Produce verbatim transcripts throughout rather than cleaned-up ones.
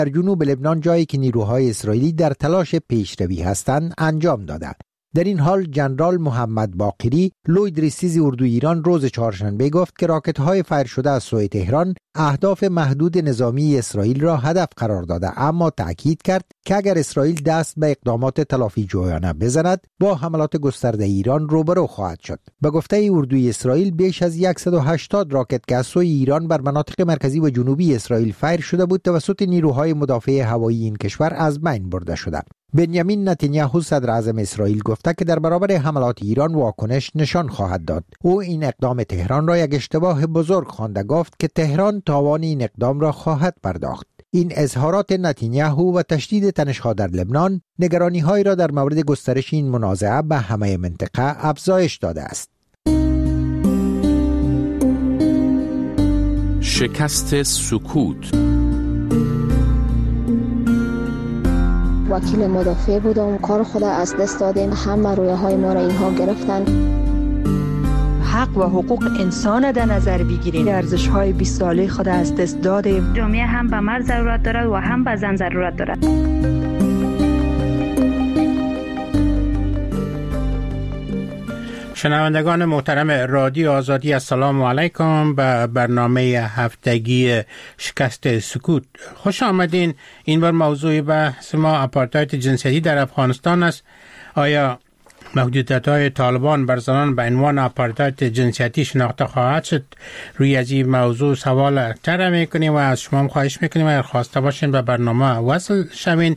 در جنوب لبنان، جایی که نیروهای اسرائیلی در تلاش پیشروی هستند، انجام داده. در این حال ژنرال محمد باقری، لوی درستیز اردوی ایران، روز چهارشنبه گفت که راکت‌های فایر شده از سوی تهران اهداف محدود نظامی اسرائیل را هدف قرار داده، اما تأکید کرد که اگر اسرائیل دست به اقدامات تلافی جویانه بزند، با حملات گسترده ایران روبرو خواهد شد. به گفته اردوی اسرائیل، بیش از صد و هشتاد راکت که از سوی ایران بر مناطق مرکزی و جنوبی اسرائیل فایر شده بود، توسط نیروهای مدافع هوایی این کشور از بین برده شده. بنیامین نتانیاهو، صدر اعظم اسرائیل، گفته که در برابر حملات ایران واکنش نشان خواهد داد. او این اقدام تهران را یک اشتباه بزرگ خوانده، گفت که تهران تاوان این اقدام را خواهد پرداخت. این اظهارات نتانیاهو و تشدید تنش‌ها در لبنان نگرانی‌هایی را در مورد گسترش این منازعه به همه منطقه افزایش داده است. شکست سکوت. وکیل مدافع بودم، کار خود از دست دادیم، همه رویه های ما را اینها گرفتن. حق و حقوق انسان در نظر بگیریم، ارزش های بیست ساله خود از دست دادیم. جامعه هم به مرد ضرورت دارد و هم به زن ضرورت دارد. شنوندگان محترم رادیو آزادی، السلام علیکم به برنامه هفتگی شکست سکوت. خوش آمدین. این بار موضوع بحث ما آپارتاید جنسیتی در افغانستان است. آیا محدودیت‌های طالبان بر زنان به عنوان آپارتاید جنسیتی شناخته خواهد شد؟ روی از این موضوع سوال طرح می‌کنیم و از شما خواهش می‌کنیم اگر خواسته باشین به برنامه وصل شوین.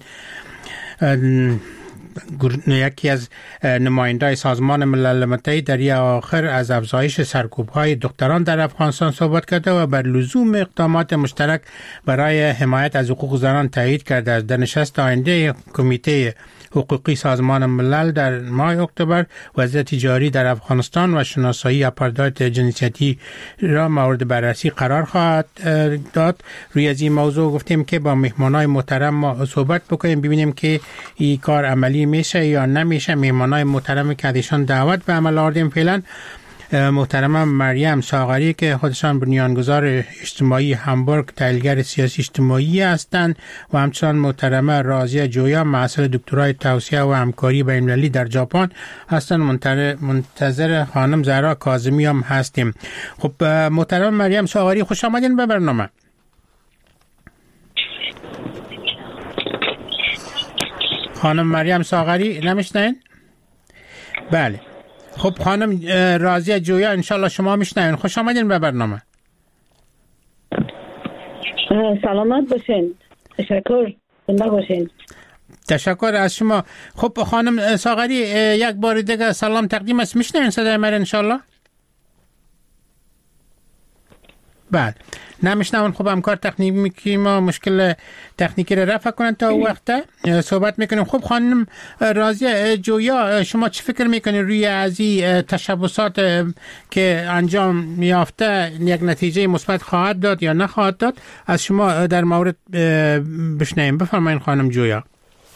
یکی از نمایندای سازمان ملل متحد در یک آخر از افزایش سرکوب‌های دختران در افغانستان صحبت کرده و بر لزوم اقدامات مشترک برای حمایت از حقوق زنان تایید کرده است. در نشست آینده کمیته حقوقی سازمان ملل در ماه اکتبر، وضعیت جاری در افغانستان و شناسایی آپارتاید جنسیتی را مورد بررسی قرار خواهد داد. روی از این موضوع گفتیم که با مهمانای محترم ما صحبت بکنیم، ببینیم که این کار عملی میشه یا نمیشه. مهمانای محترم که ازشان دعوت به عمل آوردیم فعلا محترم مریم ساغری که خودشان بنیانگذار اجتماعی همبورگ، تحلیلگر سیاسی اجتماعی هستند، و همچنان محترم رازیه جویا، محصل دکترای توسعه و همکاری بین‌المللی در ژاپن هستند. منتظر خانم زهرا کاظمی هم هستیم. خب محترم مریم ساغری، خوش آمدین به برنامه. خانم مریم ساغری نمیشنین؟ بله. خب خانم رازیه جویا، انشالله شما میشنوین. خوش آمدین به برنامه. سلامت باشین. تشکر. زنده باشین. تشکر از شما. خب خانم ساغری، یک بار دیگه سلام تقدیم است. میشنوین صدای من انشالله؟ بله. نمیشنون. خب همکار تکنیکی ما مشکل تکنیکی رو رفع کنن تا وقت صحبت میکنیم. خب خانم رازیه جویا، شما چی فکر میکنید روی از این تشبسات که انجام یافته یک نتیجه مثبت خواهد داد یا نخواهد داد؟ از شما در مورد بشنویم. بفرمایید خانم جویا.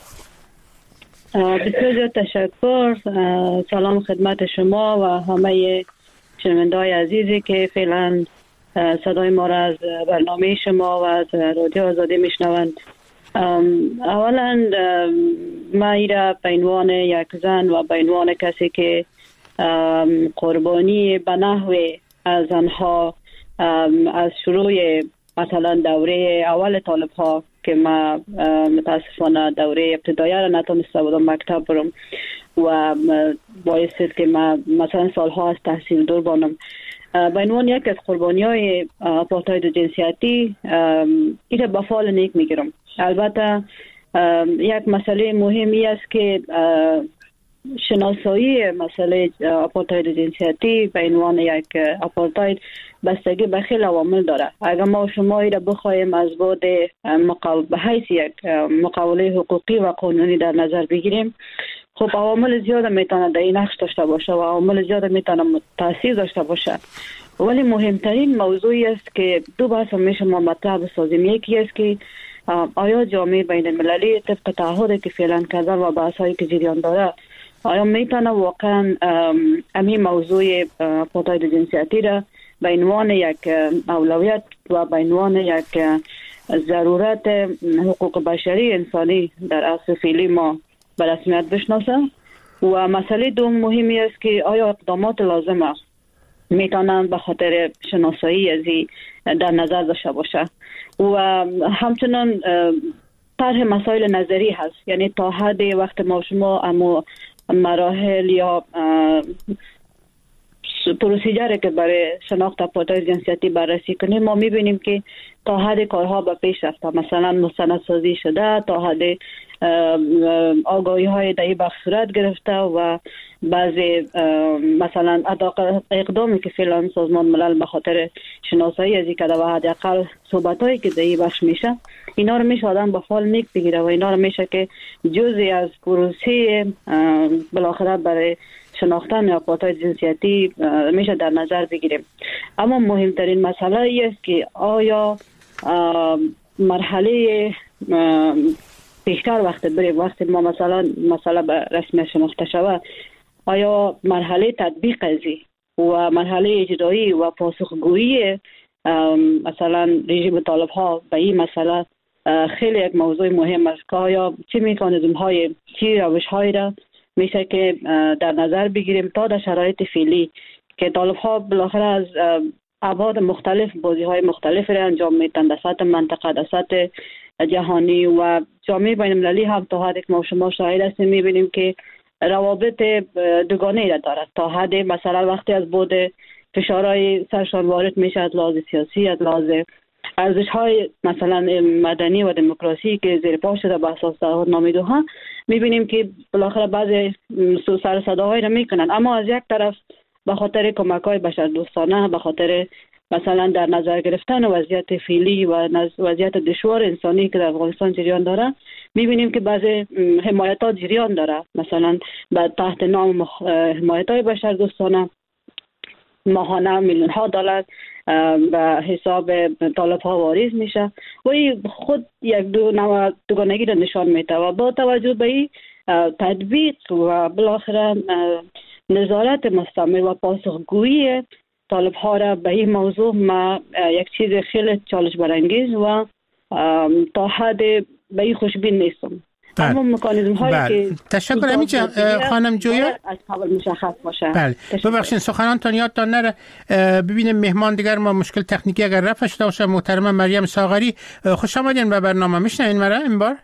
بسیار تشکر. سلام خدمت شما و همه شنونده‌های عزیزی که فعلا صدای ما را از برنامه شما و از رادیو آزادی میشنوند. اولا ما ایرا به عنوان یک زن و به عنوان کسی که قربانی به نحو از آنها از شروع مثلا دوره اول طالب ها که ما متاسفانه دوره ابتدایی را نتونسته بودم مکتب برم و باعث است که ما مثلا سالها از تحصیل دور بانم. به عنوان یک از قربانی‌های آپارتاید جنسیتی این به فال نیک میگیرم. البته یک مسئله مهمی است که شناسایی مسئله آپارتاید جنسیتی به عنوان یک آپارتاید بستگی به خیلی عوامل داره. اگر ما شما را بخوایم از بعد مقاول به حیث یک مقاوله حقوقی و قانونی در نظر بگیریم، خب عوامل زیاد میتونه در این نقش داشته باشه و عوامل زیاد میتونه تاثیر داشته باشه، ولی مهمترین موضوعی است که دو بحث همیشه ما مطرح بسازیم. یکی است که آیا جامعه بین المللی طبق تعهدی که فعلا کرده و بحثایی که جریان داره، آیا میتونه واقعا همین موضوع آپارتاید جنسیتی را به عنوان یک اولویت و به عنوان یک ضرورت حقوق بشری انسانی در عصر فعلی ما به رسمیت بشناسه. و مسئله دوم مهمی است که آیا اقدامات لازمه میتونن به خاطر شناسایی ازی در نظر داشته باشه. و همچنان طرح مسائل نظری هست، یعنی تا حد وقت ما شما اما مراحل یا پروسیجری که برای شناخت آپارتاید جنسیتی بررسی کنیم ما میبینیم که تا حد کارها به پیش رفته، مثلا مستندسازی شده، تا حد آگاهی های در این بخش صورت گرفته و بعضی مثلا اقدامی که فعلا سازمان ملل به خاطر شناسایی از این کده و حداقل صحبت هایی که در این بخش میشه اینا رو میشه آدم با فال نیک بگیره و اینا رو میشه که جزئی از پروسه بالاخره برای شناختن آپارتاید جنسیتی میشه در نظر بگیریم. اما مهمترین مسئله ای است که آیا مرحله پیشتر وقت بریم، وقتی ما مثلا مسئله به رسمیت شناخته شود، آیا مرحله تطبیق ازی و مرحله اجرایی و پاسخگویی مثلا رژیم طالب ها به این مسئله خیلی یک موضوع مهم است که آیا چه مکانیزم های چه روش هایی را میشه که در نظر بگیریم تا در شرایط فعلی که طالب ها بالاخره از ابعاد مختلف بازی های مختلف را انجام میدن در سطح منطقه، در سطح جهانی و جامعه بین المللی هم تا حدی که ما شما شاهد هستیم میبینیم که روابط دوگانه را دارد. تا حد مثلا وقتی از بود فشارهای سرشان وارد میشه از لحاظ سیاسی، از لحاظ ارزش های مثلا مدنی و دموکراسی که زیر پا شده به اساس تعهدنامه دوحه، میبینیم که بالاخره بعضی سر صداهایی را میکنن، اما از یک طرف به خاطر کمک های بشردوستانه، به خاطر مثلا در نظر گرفتن وضعیت فعلی و وضعیت دشوار انسانی که در افغانستان جریان داره، میبینیم که بعضی حمایتات جریان داره، مثلا بعد تحت نام حمایت های بشردوستانه ماهانه میلیون ها دلار به حساب طالب ها واریز میشه و این خود یک دو نوع دوگانگی را نشان میده و با توجه به این تطبیق و بالاخره نظارت مستمر و پاسخگویی طالب ها را به این موضوع ما یک چیز خیلی چالش برانگیز و تا حد به این خوشبین نیستم. اما مکانیزم هایی که تشکر امیجا خانم جویا از قبل مشخص باشه. بله ببخشید سخنانتان یادتان نره. ببینیم مهمان دیگر ما مشکل تکنیکی اگر رفع شده باشه. محترم مریم ساغری خوش آمدین به برنامه. میشنوین مرا این بار؟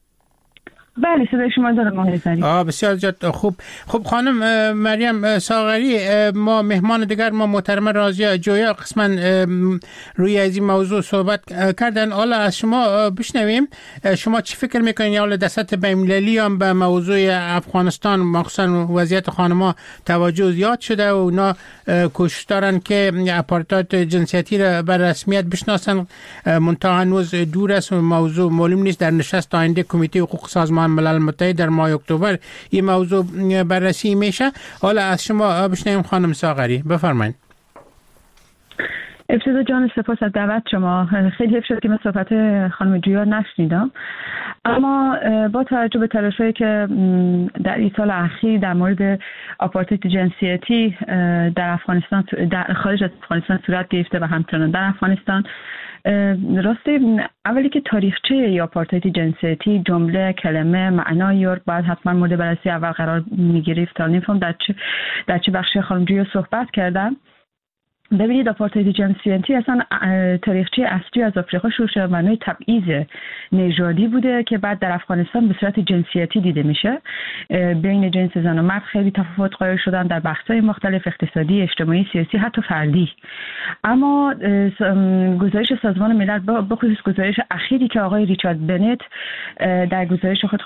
بله صدای شما دارم آقای زری. آه بسیار جد خوب. خب خانم مریم ساغری، ما مهمان دیگر ما محترم راضیه جویا قسما روی از این موضوع صحبت کردن. حالا از شما بشنویم شما چی فکر میکنین؟ یا حالا دست بین‌المللی هم به موضوع افغانستان مخصوصا وضعیت خانم‌ها توجه زیاد شده و اونا کوشش دارن که آپارتاید جنسیتی را بر رسمیت بشناسن، منتها هنوز دور است و موضوع معلوم نیست. در نشست آینده کمیته حقوق سازمان ملل متحد در ماه اکتبر این موضوع بررسی میشه. حالا از شما بشنویم خانم ساغری، بفرمایید. ابتدا جان سپاس از دعوت شما. خیلی حیف شد که من صحبت خانم جویا نشنیدم، اما با توجه به تلاش‌هایی که در این سال اخیر در مورد آپارتاید جنسیتی در افغانستان در خارج از افغانستان صورت گرفته و همچنان در افغانستان، راستی اولی که تاریخچه یا آپارتاید جنسیتی جمله کلمه معنای یورک باید حتما مورد بررسی اول قرار میگرفت تا نمیفهم در چه در چه بخش خانم جویا صحبت کردم. ببینید آپارتاید جنسیتی اصلا تاریخچه اصلی از آفریقا شروع شده، معنای تبعیض نژادی بوده که بعد در افغانستان به صورت جنسیتی دیده میشه. بین جنس زن و مرد خیلی تفاوت قائل شدن در بخش‌های مختلف، اقتصادی، اجتماعی، سیاسی، حتی فردی. اما گزارش سازمان ملل به خصوص گزارش اخیری که آقای ریچارد بنت در گزارش خود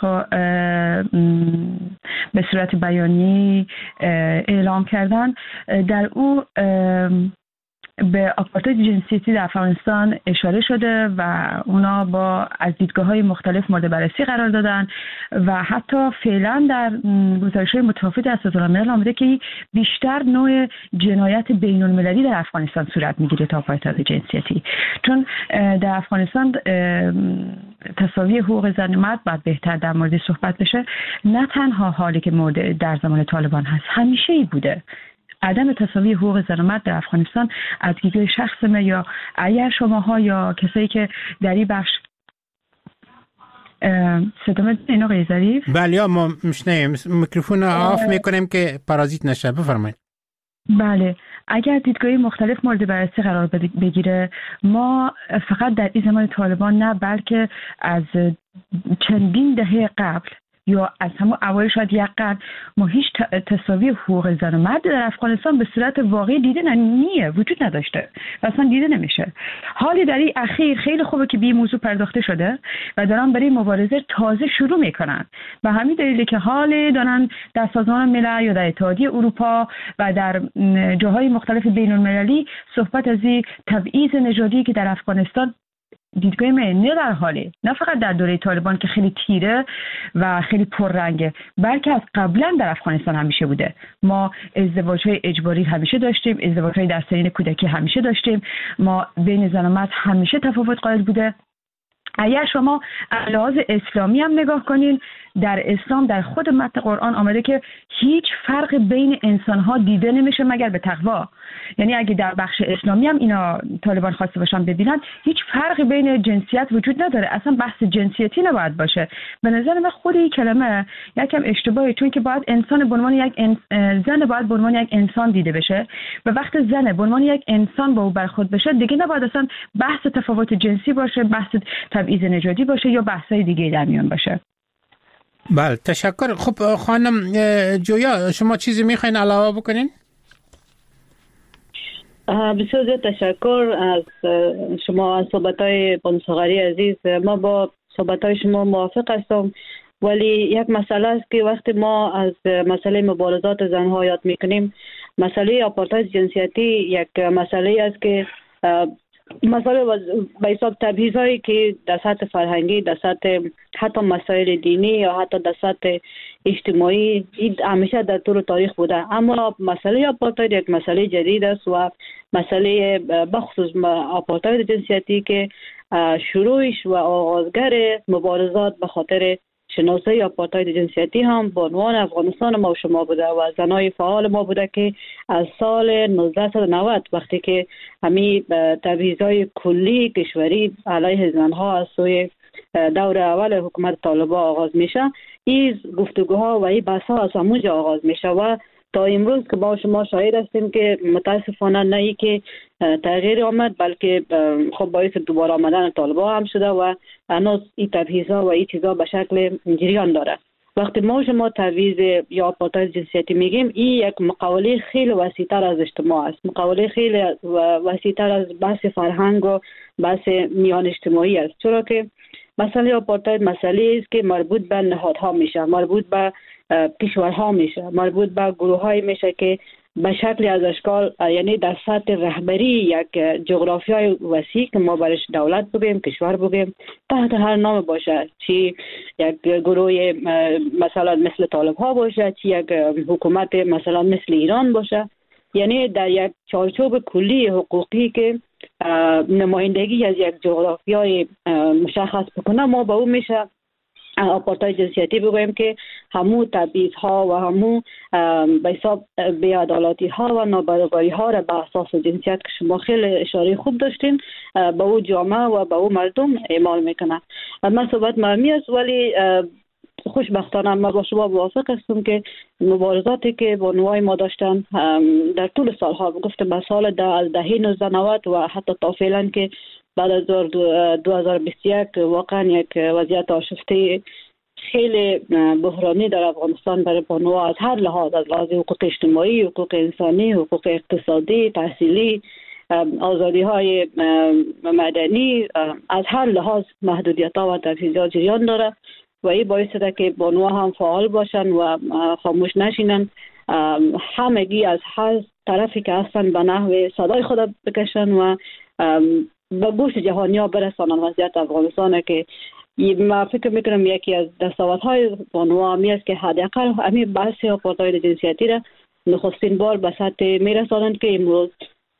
به صورت بیانی اعلام کردن، در او به آپارتاید جنسیتی در افغانستان اشاره شده و اونا با از دیدگاه‌های مختلف مورد بررسی قرار دادن و حتی فعلا در گزارش‌های متفاوت از سازمان ملل آمده که بیشتر نوع جنایت بین‌المللی در افغانستان صورت می‌گیره تا آپارتاید جنسیتی، چون در افغانستان تساوی حقوق زن و مرد باید بهتر در مورد صحبت بشه. نه تنها حالی که مورد در زمان طالبان هست، همیشه ای بوده. عدم تساوی حقوق زن و مرد در افغانستان از دیدگاه شخص ما یا اگر شماها یا کسایی که در این بخش صدامت این آقای ظریف؟ بله یا ما میشنیم میکروفون آف میکنیم که پارازیت نشه. بفرمایید. بله، اگر دیدگاهی مختلف مورد بررسی قرار بگیره، ما فقط در این زمان طالبان نه بلکه از چندین دهه قبل یا از همون اوایل شاید یک قرن ما هیچ تساوی حقوق زن و مرد در افغانستان به صورت واقعی دیده نیه، وجود نداشته و اصلا دیده نمیشه. حالی در این اخیر خیلی خوبه که به این موضوع پرداخته شده و دارن برای مبارزه تازه شروع میکنن. به همین دلیله که حال دارن در سازمان ملل یا در اتحادیه اروپا و در جاهای مختلف بین المللی صحبت از این تبعیض نژادی که در افغانستان دیدگاه من نه در حاله، نه فقط در دوره طالبان که خیلی تیره و خیلی پررنگه، بلکه از قبلا در افغانستان همیشه بوده. ما ازدواج‌های اجباری همیشه داشتیم، ازدواج‌های در سنین کودکی همیشه داشتیم، ما بین زن و مرد همیشه تفاوت قائل بوده. اگر شما از لحاظ اسلامی هم نگاه کنین، در اسلام در خود متن قرآن آمده که هیچ فرق بین انسان‌ها دیده نمیشه مگر به تقوا. یعنی اگه در بخش اسلامی هم اینا طالبان خواسته باشن ببینن، هیچ فرقی بین جنسیت وجود نداره، اصلا بحث جنسیتی نباید باشه. به نظر من خود این کلمه یکم اشتباهه، چون که باید انسان به عنوان یک انس... زن باید به عنوان یک انسان دیده بشه و وقت زن به عنوان یک انسان با او برخورد بشه، دیگه نباید اصلا بحث تفاوت جنسی باشه، بحث تبعیض نژادی باشه یا بحث‌های دیگه در میان باشه. بله، تشکر. خب خانم جویا، شما چیزی میخواین علاوه بکنین؟ بسیار زیاد تشکر از شما، از صحبت‌های بانو ساغری عزیز. ما با صحبت‌های شما موافق هستم، ولی یک مسئله است که وقتی ما از مسئله مبارزات زنها یاد میکنیم، مسئله آپارتاید جنسیتی یک مسئله است که مسئله به حساب تبعیض‌هایی که در سطح فرهنگی، در سطح حتی مسائل دینی یا حتی در سطح اجتماعی همیشه در طول تاریخ بوده. اما مسئله آپارتاید یک مسئله جدید است و مسئله بخصوص آپارتاید جنسیتی که شروعش و آغازگر مبارزات به خاطر شناسایی آپارتاید جنسیتی هم به عنوان افغانستان ما و شما بوده و زنای فعال ما بوده که از سال نوزده و نود وقتی که همین تبعیض‌های کلی کشوری علیه زنها از سوی دور اول حکومت طالبان آغاز میشه، این گفتگوها و این بحث‌ها از همونجا آغاز میشه و تا امروز که با شما شاهد هستیم که متاسفانه نه ای که تغییر آمد، بلکه خب باعث دوباره آمدن طالبان هم شده و هنوز این تبعیض‌ها و این چیزا به شکل جریان داره. وقتی ما شما تبعیض یا آپارتاید جنسیتی میگیم، این یک مقوله خیلی وسیع‌تر از اجتماع است، مقوله خیلی وسیع‌تر از بحث فرهنگ و بحث میان اجتماعی است، چرا که مسئله آپارتاید مسئله است که مربوط به نهادها میشه، مربوط به کشورها میشه، مربوط به گروه‌های میشه که به شکل از اشکال، یعنی در سطح رهبری یک جغرافیای وسیع که ما برش دولت بگیم، کشور بگیم، تحت هر نام باشه، چی یک گروه مثلا مثل طالب ها باشه، چی یک حکومت مثلا مثل ایران باشه، یعنی در یک چارچوب کلی حقوقی که نمایندگی از یک جغرافیای مشخص بکنه، ما با اون میشه آپارتاید جنسیتی بگویم که همو تبعیض ها و همو به حساب بی‌عدالتی ها و نابرابری ها را به اساس جنسیت که شما خیلی اشاره خوب داشتین به او جامعه و به او مردم اعمال میکنه. من صحبت مهمی است، ولی خوشبختانه من با شما موافق هستم که مبارزاتی که بانوای ما داشتن در طول سالها، گفتم به سال ده از دهه نوزده نود و حتی تا فعلا که بعد از دو هزار و بیست و یک واقعا یک وضعیت آشفته خیلی بحرانی در افغانستان برای بانوها از هر لحاظ، از لحاظ حقوق اجتماعی، حقوق انسانی، حقوق اقتصادی، تحصیلی، آزادی های مدنی، از هر لحاظ محدودیت ها و تبعیضات جریان داره و این باعث شده که بانوها هم فعال باشن و خاموش نشینن، همگی از هر طرفی که هستن به نحو صدای خود بکشن و به گوش جهانی ها برسانن وضعیت افغانستان که ما فکر میکنم یکی از دستاوردهای بانوها همی است که حداقل همین بحث آپارتاید جنسیتی را نخستین بار به سطح میرسانند که امروز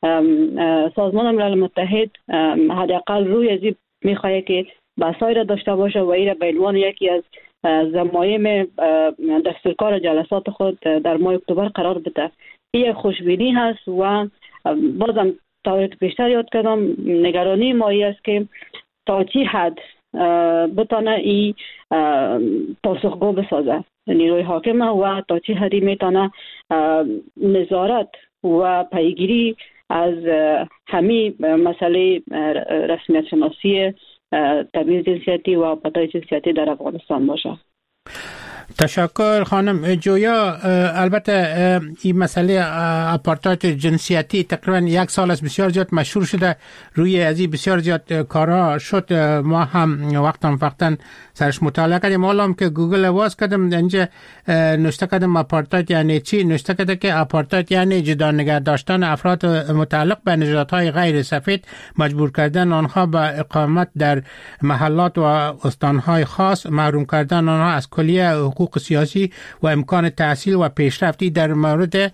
سازمان ملل متحد حداقل روی از این میخواهد که بحثایی را داشته باشه و این را به عنوان یکی از ضمایم دستورکار جلسات خود در ماه اکتبر قرار بده. یک خوشبینی هست و بازم طوری که بیشتر یاد کردم نگرانی مایی است که تا چی حد بتانه ای پاسخگو بسازه نیروی حاکم و تا چی حدی میتونه نظارت و پیگیری از همه مسئله رسمیت شناسی تبعیض جنسیتی و آپارتاید جنسیتی در افغانستان باشه. تشکر خانم جویا. البته این مسئله آپارتاید جنسیتی تقریبا یک سال است بسیار زیاد مشهور شده، روی ازی بسیار زیاد کارها شد. ما هم وقتا وقتا سرش مطالعه کردیم. حالا که گوگل واس کردم اینجا نوشته کردم آپارتاید یعنی چی، نوشته کرده که آپارتاید یعنی جدا نگه داشتن افراد متعلق به نژادهای غیر سفید، مجبور کردن آنها به اقامت در محلات و استانهای خاص، محروم کردن آنها از کلیه حقوق سیاسی و امکان تحصیل و پیشرفتی. در مورد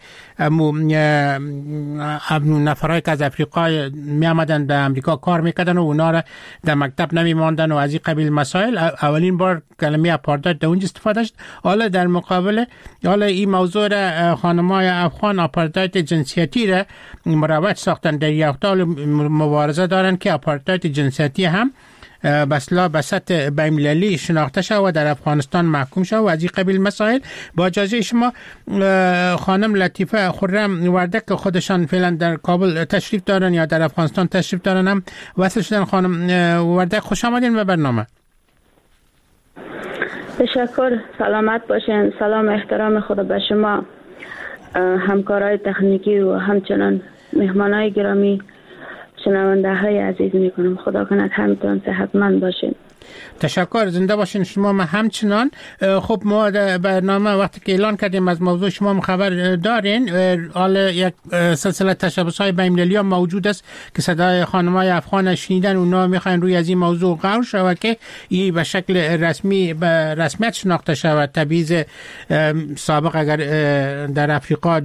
نفرایی که از افریقا می آمدن به امریکا کار میکردن و اونا را در مکتب نمی ماندن و از این قبیل مسائل، اولین بار کلمه آپارتاید در اونجا استفاده شد. حالا در مقابل حالا این موضوع را خانمای افغان آپارتاید جنسیتی را مروج ساختن، در یک حال مبارزه دارن که آپارتاید جنسیتی هم بسلا به سطح بین‌المللی شناخته شد و در افغانستان محکوم شد و از این قبیل مسائل. با اجازه شما خانم لطیفه خرم وردک که خودشان فعلا در کابل تشریف دارن یا در افغانستان تشریف دارن هم وصل شدن. خانم وردک خوش آمدین به برنامه. تشکر، سلامت باشین. سلام احترام خدا به شما، همکارای تکنیکی و همچنان مهمانای گرامی، شنونده های عزیز میکنم. خدا کند همتون صحتمند باشین. تشکر، زنده باشین شما. ما همچنان. خب ما در برنامه وقتی که اعلان کردیم از موضوع شما خبر دارین، حالا یک سلسله تشبس های بین‌المللی موجود است که صدای خانمای افغان شنیدن، اونا میخواین روی از این موضوع غور شود که این به شکل رسمی به رسمیت شناخته شود. تبعیض سابق اگر در افریقا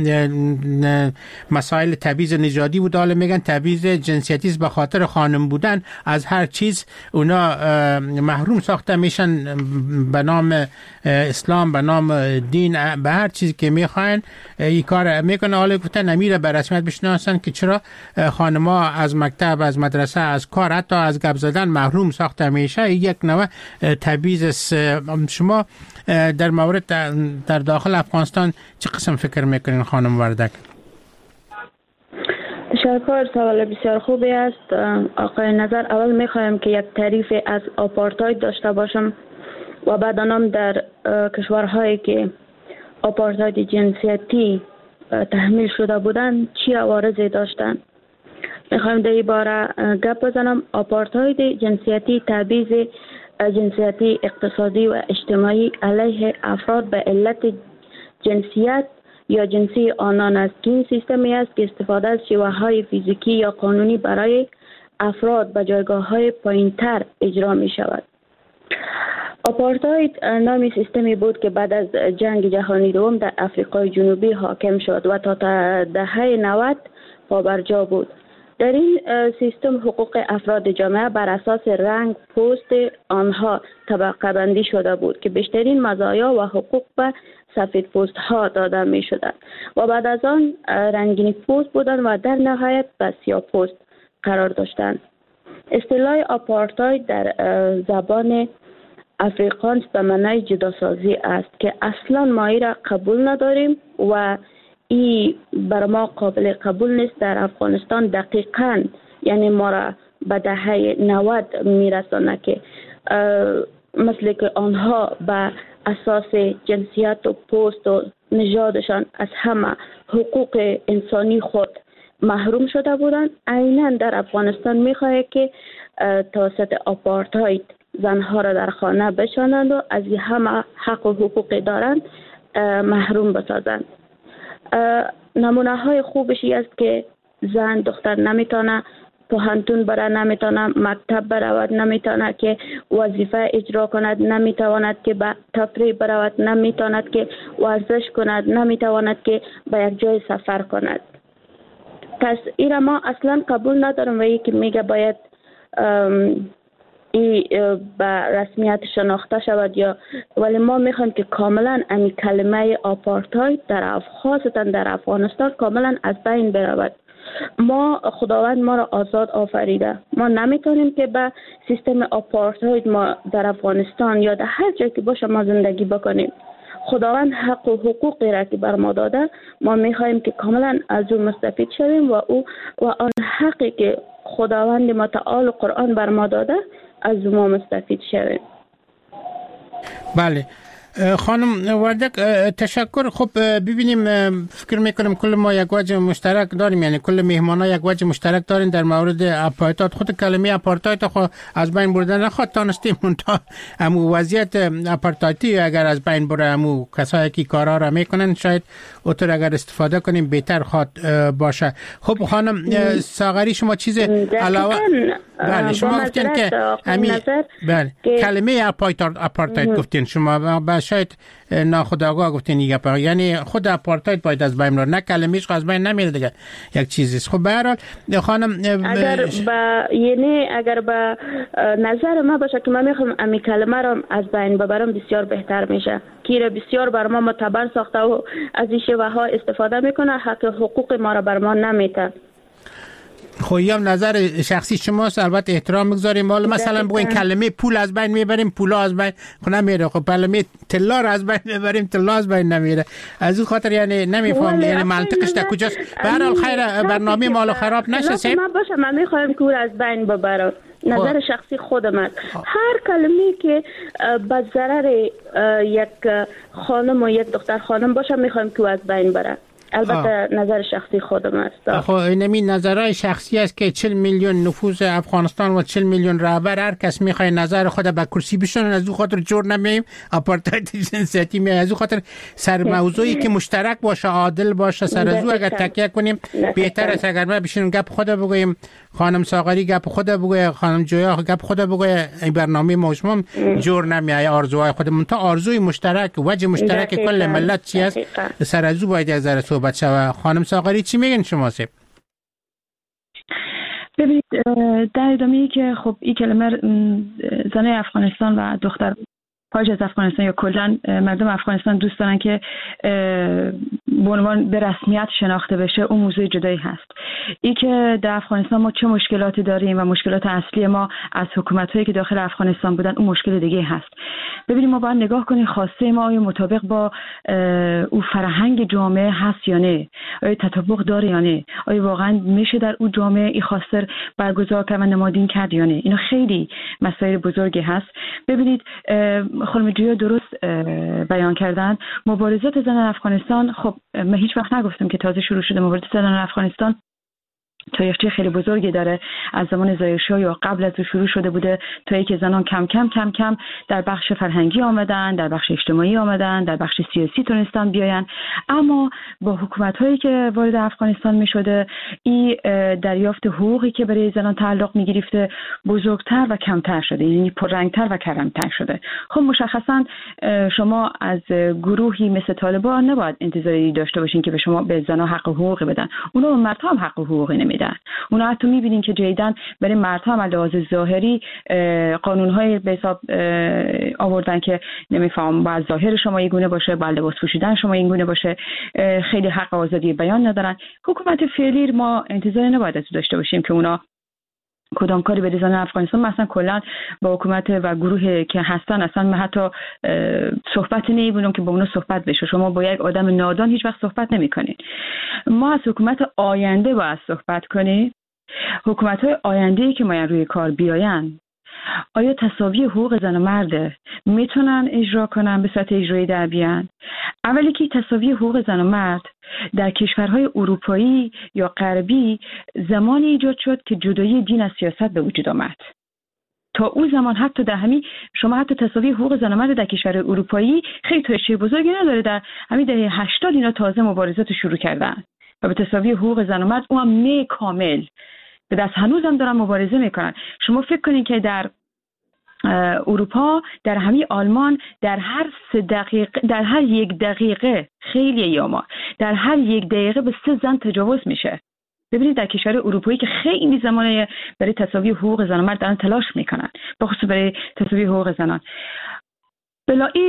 مسائل تبعیض نژادی بود، حالا میگن تبعیض جنسیتی است، به خاطر خانم بودن از هر چیز اونا محروم ساخته میشن، به نام اسلام، به نام دین، به هر چیزی که میخواین این کار میکنه. حالا گفتن نمیره به رسمیت بشناسن که چرا خانم‌ها از مکتب، از مدرسه، از کار، حتی از گپ زدن محروم ساخته میشه. یک نوع تبعیض است. شما در مورد در داخل افغانستان چه قسم فکر میکنین خانم وردک؟ تشکر، سوال بسیار خوبی است آقای نظر. اول میخوایم که یک تعریف از آپارتاید داشته باشم و بعد آنم در کشورهایی که آپارتاید جنسیتی تحمیل شده بودند چی عوارضی داشتند. میخوایم در این باره گپ بزنم. آپارتاید جنسیتی تبعیض جنسیتی اقتصادی و اجتماعی علیه افراد به علت جنسیت یا جنسی آنان است که این سیستمی است که استفاده از شیوه‌های فیزیکی یا قانونی برای افراد به جایگاه‌های پایین‌تر اجرا می شود. آپارتاید نامی سیستمی بود که بعد از جنگ جهانی دوم در آفریقای جنوبی حاکم شد و تا دهه نود پابرجا بود. در این سیستم حقوق افراد جامعه بر اساس رنگ پوست آنها طبقه بندی شده بود که بیشترین مزایا و حقوق به سفید پوست ها داده می شدند و بعد از آن رنگین پوست بودند و در نهایت به سیاه پوست قرار داشتند. اصطلاح آپارتاید در زبان افریقانس به معنای جداسازی است که اصلا ما ای را قبول نداریم و ای بر ما قابل قبول نیست. در افغانستان دقیقاً یعنی ما را به دهه نود میرسانه که مثل که آنها به اساس جنسیت و پوست و نژادشان از همه حقوق انسانی خود محروم شده بودند، عیناً در افغانستان میخواهد که توسط آپارتاید زنها را در خانه بشانند و از همه حق و حقوق دارند محروم بسازند. نمونه های خوبش است که زن دختر نمیتونه پوهنتون بره، نمیتونه مکتب برود، نمیتونه که وظیفه اجرا کند، نمیتواند که به تفریح برود، نمیتواند که ورزش کند، نمیتواند که به یک جای سفر کند. پس این ما اصلا قبول ندارم و یکی میگه باید این به رسمیت شناخته شود یا، ولی ما میخوایم که کاملا این کلمه آپارتاید در خاصتا در افغانستان کاملا از بین برود. ما خداوند ما را آزاد آفریده، ما نمیتونیم که به سیستم آپارتاید ما در افغانستان یا در هر جایی که باشه ما زندگی بکنیم. خداوند حق و حقوقی را که بر ما داده، ما میخوایم که کاملا از او مستفید شویم و او و آن حقی که خداوند متعال قرآن بر ما داده از ما مستفید شویم. بله خانم وردک تشکر. خب ببینیم، فکر میکنم کل ما یک وجه مشترک داریم، یعنی کل مهمان ها یک وجه مشترک دارین در مورد اپارتاید. خود کلمه اپارتاید خو از بین بردن نخواد تانستیم تا امو وضعیت اپارتایدی اگر از بین بره، امو کسایی که کارا را میکنن شاید اوتر اگر استفاده کنیم بهتر خواد باشه. خب خانم ساغری شما چیز علاوه؟ بله شما گفتین که امی بله کلمه اپارتاید گفتین شما، شاید ناخودآگاه گفتین دیگه، یعنی خود اپارتاید باید از بین بره، نه کلمه‌اش از بین نمیره دیگه، یک چیزیست. خب به هر حال خانم اگر با یعنی اگر با نظر ما باشه که من میخوام امی کلمه رو از بین ببرم بسیار بهتر میشه، که بسیار بر ما معتبر ساخته و از این شیوه ها استفاده میکنه، حق حقوق ما رو بر ما نمیده. خب هم نظر شخصی شماست، البته احترام میگذاریم. حالا مثلا بگوین کلمه پول از بین میبریم، پولا از بین خب نمیره. خب کلمه طلا رو از بین میبریم، طلا از بین نمیره. از اون خاطر یعنی نمیفهم یعنی منطقش در کجاست. به هر حال خیر برنامه مالو خراب نشه. سیم من باشه من میخوایم که از بین ببرم، نظر شخصی خودم است. هر کلمه‌ای که به ضرر یک خانم و یک دختر خانم باشه میخوایم که از بین بره. البته آه. نظر شخصی خودم است. خب این نظرهای شخصی است که چهل میلیون نفوذ افغانستان و چهل میلیون رهبر هر کس میخواد نظر خود به کرسی بشونن، از اون خاطر جور نمیم آپارتاید جنسیتی می، از اون خاطر سر موضوعی که مشترک باشه، عادل باشه، سر از اگر تکیه کنیم بهتر است. اگر ما بشینیم گپ خود بگویم، خانم ساغری گپ خود بگویم، خانم جویا گپ خود بگویم، این برنامه ما شما جور نمیای. آرزوهای خودمون تا آرزوی مشترک، وجه مشترک کل ملت چی است، سر از او باید از صحبت شود. خانم ساغری چی میگن شما سه؟ ببینید در ادامه‌ای که خب این کلمه زنای افغانستان و دختر خارج از افغانستان یا کلا مردم افغانستان دوست دارن که به عنوان به رسمیت شناخته بشه، اون موضوع جدایی هست. این که در افغانستان ما چه مشکلاتی داریم و مشکلات اصلی ما از حکومت‌هایی که داخل افغانستان بودن اون مشکل دیگه هست. ببینیم ما باید نگاه کنیم خواسته ما آیا مطابق با اون فرهنگ جامعه هست یا نه، آیا تطابق داره یا نه، آیا واقعا میشه در اون جامعه این خواسته برگزار کرد و نمادین کرد یا نه. اینا خیلی مسائل بزرگی هست. ببینید خانم جویا درست بیان کردن، مبارزات زنان افغانستان، خب من هیچ وقت نگفتم که تازه شروع شده. مبارزات زنان افغانستان تاریخچه خیلی بزرگی داره، از زمان ظاهرشاه یا قبل از او شروع شده بوده تا اینکه زنان کم کم کم کم در بخش فرهنگی آمدن، در بخش اجتماعی آمدن، در بخش سیاسی تونستن بیاین. اما با حکومت‌هایی که وارد افغانستان می‌شده، این دریافت حقوقی که برای زنان تعلق می‌گرفته بزرگتر و کمتر شده، یعنی پررنگتر و کلانتر شده. خب مشخصاً شما از گروهی مثل طالبان نباید انتظاری داشته باشین که به شما به زنان حق و حقوقی بدن. اونا به مردها هم حق و حقوقی نمیدن. اونا حتی میبینین که جدیداً برای مردها هم لحاظ ظاهری قانون‌های به حساب آوردن که نمیفهم باید ظاهر شما یه گونه باشه، باید لباس پوشیدن شما این گونه باشه، خیلی حق آزادی بیان ندارن. حکومت فعلی ما انتظار نباید از داشته باشیم که اونا کدام کاری به زنان افغانستان، مثلا کلا با حکومت و گروهی که هستن اصلا من حتی صحبت نمی‌بینم که با اونا صحبت بشه. شما با یک آدم نادان هیچ وقت صحبت نمی‌کنید. ما از حکومت آینده باید صحبت کنیم. حکومت‌های آینده‌ای که ما روی کار بیاین، آیا تساوی حقوق زن و مرد میتونن اجرا کنن، به صورت اجرایی در بیان؟ اولی که تساوی حقوق زن و مرد در کشورهای اروپایی یا غربی زمانی ایجاد شد که جدایی دین از سیاست به وجود آمد. تا اون زمان حتی در همین شما حتی تساوی حقوق زن و مرد در کشور اروپایی خیلی تاریخچه بزرگی نداره. در همین دهه هشتاد اینا تازه مبارزات شروع کردن و به تساوی حقوق زن و مرد اون نه کامل به دست هنوز هم دارن مبارزه میکنن. شما فکر کنید که در اروپا، در همین آلمان، در هر سه دقیقه در هر یک دقیقه خیلی یاما در هر یک دقیقه به سه زن تجاوز میشه. ببینید در کشور اروپایی که خیلی زمانه برای تساوی حقوق زن و مرد دارن تلاش میکنن، بخصوص برای تساوی حقوق زنان. بلایی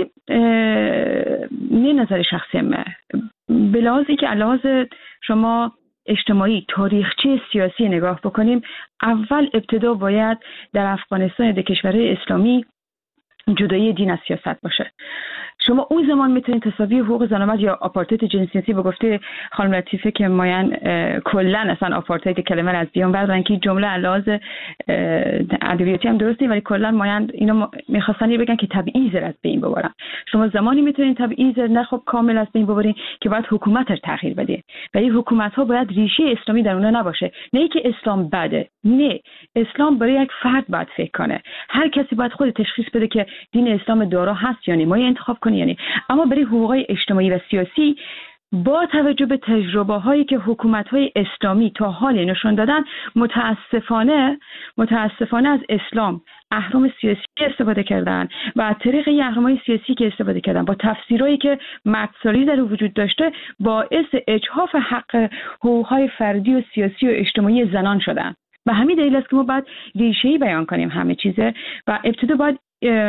نه نظر شخصی من، بلازی که علاوه شما اجتماعی تاریخچه سیاسی نگاه بکنیم، اول ابتدا باید در افغانستان در کشورهای اسلامی جدایی دین از سیاست باشه. شما اون زمان میتونید تساوی حقوق زن و مرد یا آپارتاید جنسیتی به گفته خانم لطیفه که ماین کلا اصلا آپارتاید کلمه رو از بیان بردارن که جمله علاوه ادبیاتی هم درسته، ولی کلا ماین اینو میخواستن بگن که تبعیض از بین ببرن. شما زمانی میتونید تبعیض نه خب کامل از بین ببرین که باید حکومت رو تغییر بده، ولی حکومت ها باید ریشه اسلامی در اونها نباشه. نه اینکه اسلام بده، نه، اسلام برای یک فرد باید فکر کنه. هر کسی باید خود تشخیص بده که دین اسلام دارا هست یا نه، ما انتخاب کنی یعنی. اما برای حقوقهای اجتماعی و سیاسی با توجه به تجربه هایی که حکومت های اسلامی تا حال نشون دادن، متاسفانه متاسفانه از اسلام اهرام سیاسی استفاده کردن و از طریق این اهرام‌های سیاسی که استفاده کردن با تفسیرهایی که مردسالاری در وجود داشته، باعث اجحاف حق حقوقهای فردی و سیاسی و اجتماعی زنان شدن. و همین دلیل است که ما باید ریشه‌ای بیان کنیم همه چیزه و ابتدا باید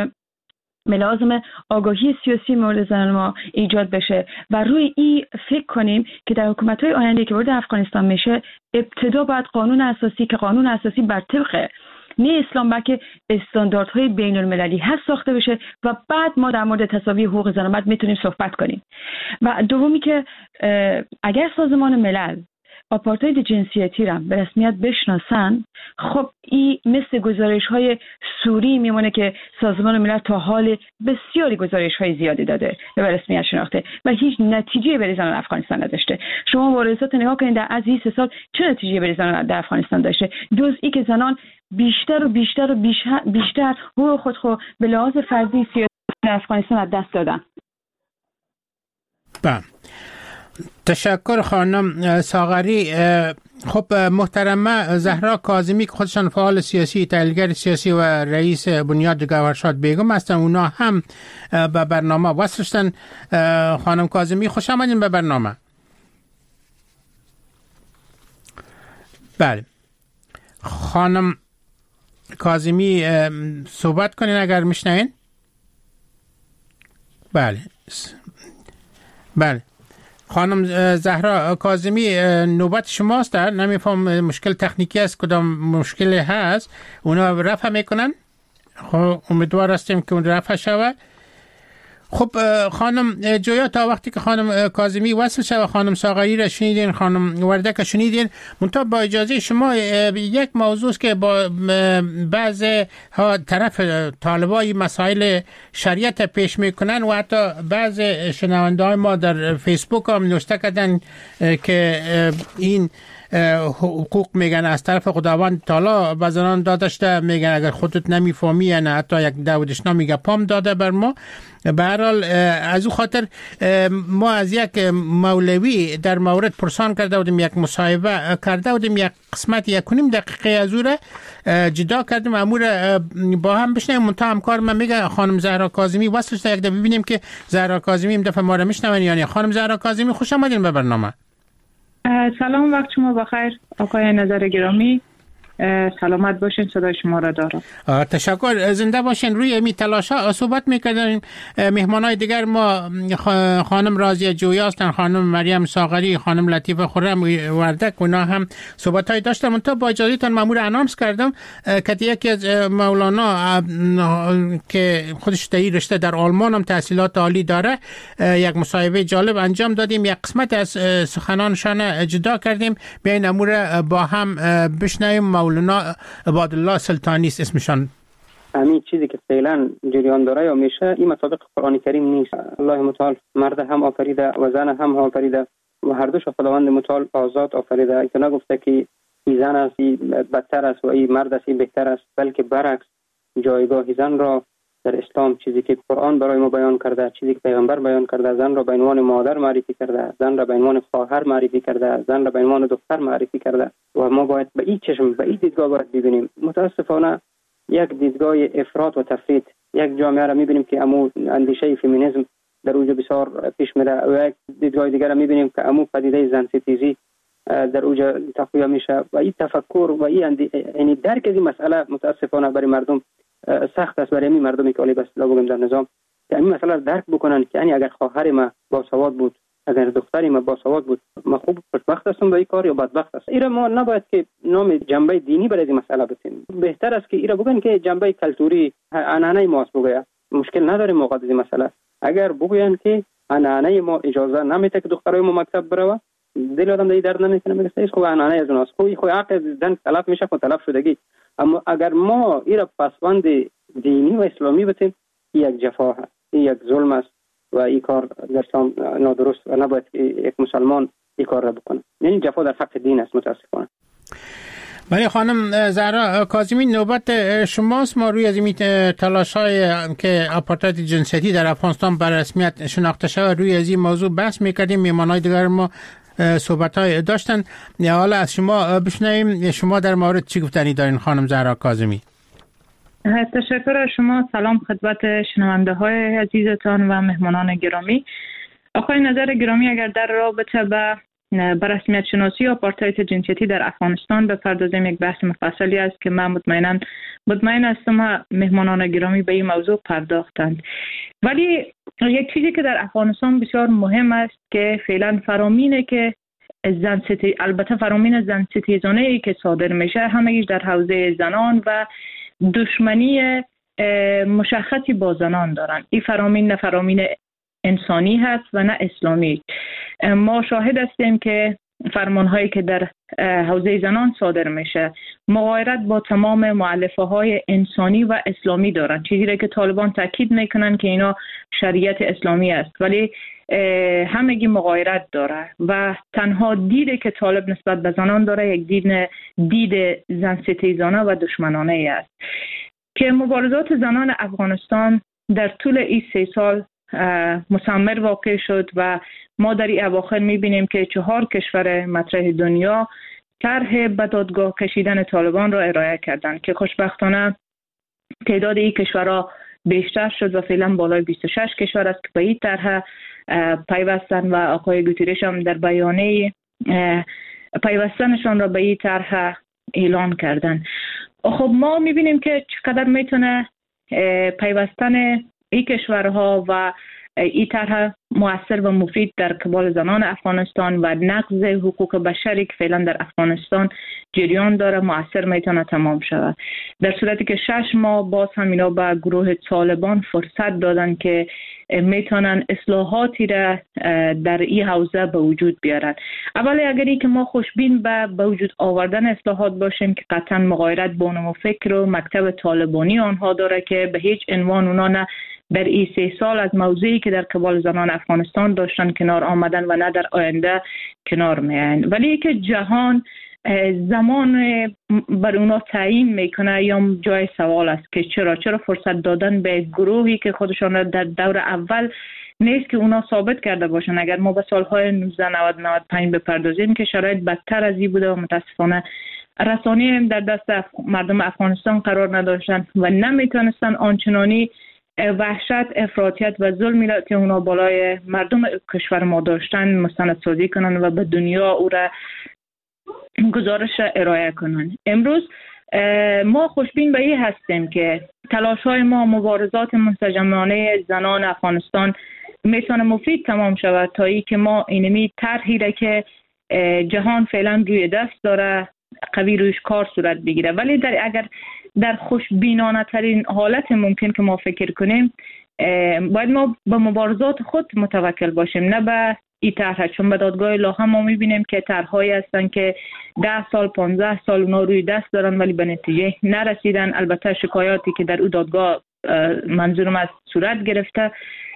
ملازم آگاهی سیاسی مورد زنان ما ایجاد بشه و روی این فکر کنیم که در حکومت‌های آینده که وارد افغانستان میشه، ابتدا باید قانون اساسی که قانون اساسی بر طبق نه اسلام بلکه استانداردهای بین المللی هست ساخته بشه و بعد ما در مورد تساوی حقوق زن و مرد میتونیم صحبت کنیم. و دومی که اگر سازمان ملل آپارتاید جنسیتی را به رسمیت بشناسن، خب این مثل گزارش های سوری میمونه که سازمان ملل تا حال بسیاری گزارش های زیادی داده و به رسمیت شناخته و هیچ نتیجه برای زنان افغانستان نداشته. شما واردات نگاه کنید در از این سه سال چه نتیجه برای زنان در افغانستان داشته؟ جز این که زنان بیشتر و بیشتر و بیشتر, بیشتر حقوق خود خود به لحاظ فردی سیاسی در افغانستان از دست دادن. بله، تشکر خانم ساغری. خب محترمه زهرا کاظمی که خودشان فعال سیاسی، تحلیلگر سیاسی و رئیس بنیاد گوهرشاد بیگم هستن، اونا هم به برنامه وصل شدن. خانم کاظمی خوش آمدین به برنامه. بله خانم کاظمی صحبت کنین اگر میشنین. بله بله خانم زهرا کاظمی نوبت شماست. در نمیفهم مشکل تکنیکی است، کدام مشکلی هست، اونا رفع میکنن. خب امیدوار هستیم که اون رفع شود. خب خانم جویا، تا وقتی که خانم کاظمی وصل شد و خانم ساغری را شنیدین، خانم وردک شنیدین، منتها با اجازه شما یک موضوع که با بعض ها طرف طالبای مسائل شریعت پیش میکنن و حتی بعض شنونده های ما در فیسبوک هم نوشته کردن که این حقوق میگن از طرف خداوند تعالی به زنان داده شده، میگن اگر خودت نمیفهمی یعنی حتی یک داودشنا میگه پام داده بر ما. به هر حال از او خاطر ما از یک مولوی در مورد پرسان کرده بودیم، یک مصاحبه کرده بودیم، یک قسمت یک و نیم دقیقه از او را جدا کردیم، امور با هم بشنیم. منتها همکار من میگه خانم زهرا کاظمی وصل شده، یک دفعه ببینیم که زهرا کاظمی این دفعه ما را میشنون یا نه. خانم زهرا کاظمی خوش آمدین به برنامه. سلام، وقت شما بخیر آقای نظر گرامی. سلامت باشین، صدای شما را دارم. تشکر، زنده باشین. روی می تلاشا صحبت میکردیم. مهمانای دیگر ما خانم راضیه جویا هستن، خانم مریم ساغری، خانم لطیفه خرم وردک، اونا هم صحبت های داشتم. من تا با اجازهتون مامور انانس کردم که یکی از مولانا که خودش در این رشته در آلمان هم تحصیلات عالی داره، یک مصاحبه جالب انجام دادیم، یک قسمت از سخنانشان جدا کردیم، بیاین امور با هم بشنویم. مولانا عبادالله سلطانی است اسمشان. همین چیزی که فعلا جریان داره یا میشه این مطابق قرآن کریم نیست. الله متعال مرد هم آفریده و زن هم آفریده و هر دوش خداوند متعال آزاد آفریده، که نگفته که این زن است این بدتر است و این مرد است این بهتر است، بلکه برعکس جایگاه زن را در اسلام، چیزی که قرآن برای ما بیان کرده، چیزی که پیغمبر بیان کرده، زن را به عنوان مادر معرفی کرده، زن را به عنوان خواهر معرفی کرده، زن را به عنوان دختر معرفی کرده و ما باید به این چشم به این دیدگاه باید ببینیم. متاسفانه یک دیدگاه افراط و تفرید، یک جامعه را میبینیم که امو اندیشه فمینیسم در اوج بسیار پیش میره و یک دیدگاه دیگر را میبینیم که امو پدیده زن ستیزی در اوجا تقویه میشه و این تفکر و این یعنی درک از این مسئله متاسفانه برای مردم سخت است. برای این مردمی که علی بسلا بگم در نظام که این مسئله درک بکنن که یعنی اگر خواهر ما باسواد بود، اگر دختری ما باسواد بود، ما خوب خوشبخت هستم با این کار یا بدبخت است. ایرا ما نباید که نام جنبه دینی برای این مسئله بتیم. بهتر است که ایرا بگن که جنبه کلتوری عنعنه ماست بگه. مشکل نداره موقع از این مسئله. اگر بگوین که عنعنه ما اجازه نمیده که دخترای ما مکتب بره، دل آدم دیگه درد نمیکنه، میگه ایش خو عنعنه از اوناست، خو خو حق زن طلب میشه، خو طلب شدگی. اما اگر ما ایرا پسوند دینی و اسلامی بتیم، یک جفا هست، یک ظلم است و این کار در اسلام نادرست و نباید یک مسلمان این کار را بکنه. یعنی جفا در حق دین است متاسفانه. ولی خانم زهرا کاظمی، نوبت شماست. ما روی از این تلاش‌های که آپارتاید جنسیتی در افغانستان به رسمیت شناخته شود روی از این موضوع بحث می‌کردیم. میهمانای دیگر ما صحبت‌های داشتن. حالا از شما بشنویم شما در مورد چی گفتنی دارین خانم زهرا کاظمی؟ تشکر از شما. سلام خدمت شنونده های عزیزتان و مهمانان گرامی. آقای نظر گرامی، اگر در رابطه به به رسمیت شناسی آپارتاید جنسیتی در افغانستان بپردازیم، یک بحث مفصلی است که من مطمئنا مطمئن هستم مهمانان گرامی به این موضوع پرداختند. ولی یک چیزی که در افغانستان بسیار مهم است که فعلا فرامینه که زن ستی البته فرامین زن ستیزانه ای که صادر میشه همه‌اش در حوزه زنان و دشمنی مشخصی با زنان دارن. این فرامین نه فرامین انسانی هست و نه اسلامی. ما شاهد هستیم که فرمانهایی که در حوزه زنان صادر میشه مغایرت با تمام مؤلفه های انسانی و اسلامی دارن، چیزی را که طالبان تاکید میکنن که اینا شریعت اسلامی است، ولی همگی مغایرت داره و تنها دیده که طالب نسبت به زنان داره یک دید دید زن ستیزانه و دشمنانه است که مبارزات زنان افغانستان در طول این سه سال مثمر واقع شد و ما در این اواخر میبینیم که چهار کشور مطرح دنیا طرح به دادگاه کشیدن طالبان را ارائه کردند که خوشبختانه تعداد این کشورها بیشتر شد و فعلا بالای بیست و شش کشور است که به این طرح پیوستن و آقای گوتیرش هم در بیانیه پیوستنشان را به این طرح اعلان کردن. خب ما میبینیم که چقدر میتونه پیوستن این کشورها و این طرح مؤثر و مفید در قبال زنان افغانستان و نقض حقوق بشری که فعلا در افغانستان جریان داره مؤثر میتونه تمام شود. در صورتی که شش ماه باز هم اینا به گروه طالبان فرصت دادن که میتونن اصلاحاتی را در این حوزه به وجود بیارن. اولی اگری که ما خوشبین به به وجود آوردن اصلاحات باشیم که قطعا مغایرت با نمو فکر و مکتب طالبانی آنها داره که به هیچ عنوان اونا نه در این سه سال از موضوعی که در قبال زنان افغانستان داشتن کنار آمدن و نه در آینده کنار میاین. ولی که جهان زمان بر اونا تعیین میکنه یا جای سوال است که چرا چرا فرصت دادن به گروهی که خودشان در دور اول نیست که اونا ثابت کرده باشن. اگر ما به سالهای نوزده نود نود و پنج بپردازیم که شرایط بدتر از این بوده و متاسفانه رسانه هم در دست اف... مردم افغانستان قرار نداشتن و نمیتونستن آنچنانی وحشت، افراطیت و ظلمی را که اونا بالای مردم کشور ما داشتن مستندسازی کنن و به دنیا او را گزارش ارائه کنن. امروز ما خوشبین به این هستیم که تلاش های ما مبارزات منسجمانه زنان افغانستان میتونه مفید تمام شود تا ای که ما اینمی طرحی را که جهان فعلا روی دست داره قوی رویش کار صورت بگیره. ولی در اگر در خوشبینانه ترین حالت ممکن که ما فکر کنیم باید ما به مبارزات خود متوکل باشیم نه به این طرح، چون به دادگاه الهه ما میبینیم که طرحهایی هستن که ده سال پانزده سال اونا روی دست دارن ولی به نتیجه نرسیدن. البته شکایاتی که در او دادگاه منظورم از صورت گرفته،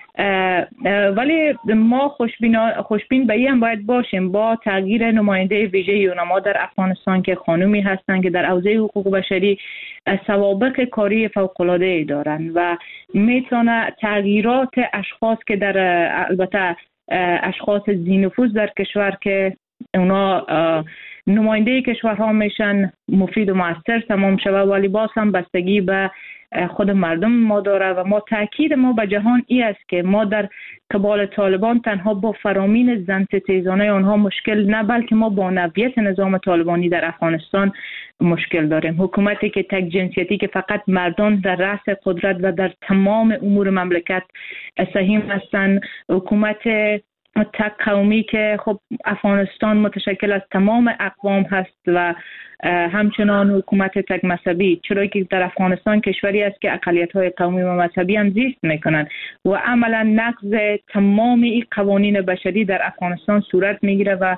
ولی ما خوشبین خوشبین به این باید باشیم با تغییر نماینده ویژه یونما در افغانستان که خانومی هستن که در حوزه حقوق بشری سوابق کاری فوق‌العاده دارن و میتونه تغییرات اشخاص که در البته اشخاص ذی‌نفوذ در کشور که اونا نماینده کشورها میشن مفید و مؤثر تمام شود، ولی باز هم بستگی به خود مردم ما داره و ما تاکید ما به جهان ای است که ما در قبال طالبان تنها با فرامین زن ستیزانه آنها مشکل نه، بلکه ما با نوعیت نظام طالبانی در افغانستان مشکل داریم. حکومتی که تک جنسیتی که فقط مردان در رأس قدرت و در تمام امور مملکت سهیم هستند، حکومت تک قومی که خب افغانستان متشکل از تمام اقوام هست و همچنان حکومت تک مذهبی، چرا که در افغانستان کشوری است که اقلیت‌های قومی و مذهبی هم زیست میکنند و عملا نقض تمام این قوانین بشری در افغانستان صورت میگیره و